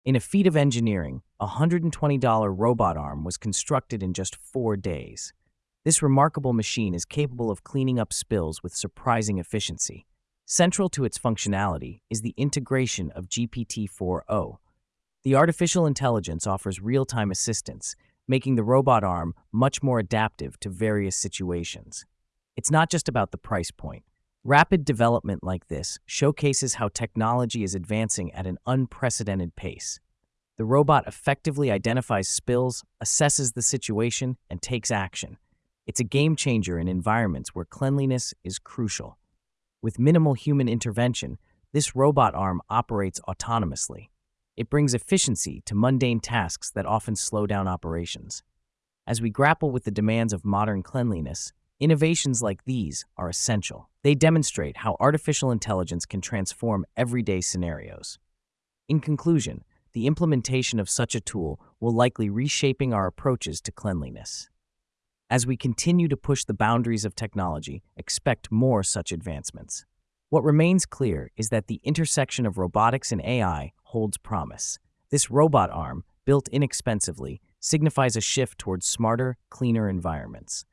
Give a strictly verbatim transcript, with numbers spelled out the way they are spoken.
In a feat of engineering, a one hundred twenty dollars robot arm was constructed in just four days. This remarkable machine is capable of cleaning up spills with surprising efficiency. Central to its functionality is the integration of G P T four o. The artificial intelligence offers real-time assistance, making the robot arm much more adaptive to various situations. It's not just about the price point. Rapid development like this showcases how technology is advancing at an unprecedented pace. The robot effectively identifies spills, assesses the situation, and takes action. It's a game changer in environments where cleanliness is crucial. With minimal human intervention, this robot arm operates autonomously. It brings efficiency to mundane tasks that often slow down operations. As we grapple with the demands of modern cleanliness, innovations like these are essential. They demonstrate how artificial intelligence can transform everyday scenarios. In conclusion, the implementation of such a tool will likely reshaping our approaches to cleanliness. As we continue to push the boundaries of technology, expect more such advancements. What remains clear is that the intersection of robotics and A I holds promise. This robot arm, built inexpensively, signifies a shift towards smarter, cleaner environments.